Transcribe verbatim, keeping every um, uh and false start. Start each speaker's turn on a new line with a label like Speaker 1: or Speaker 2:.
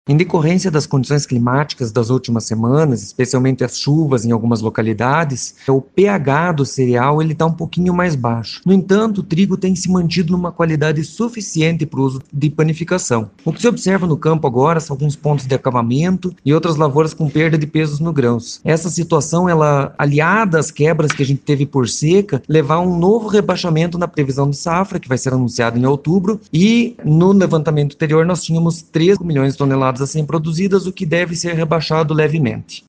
Speaker 1: Em decorrência das condições climáticas das últimas semanas, especialmente as chuvas em algumas localidades, o pH do cereal ele está um pouquinho mais baixo. No entanto, o trigo tem se mantido numa qualidade suficiente para o uso de panificação. O que se observa no campo agora são alguns pontos de acabamento e outras lavouras com perda de pesos no grãos. Essa situação, ela aliada às quebras que a gente teve por seca, levar a um novo rebaixamento na previsão de safra, que vai ser anunciado em outubro, e no levantamento anterior nós tínhamos três milhões de toneladas a serem produzidas, o que deve ser rebaixado levemente.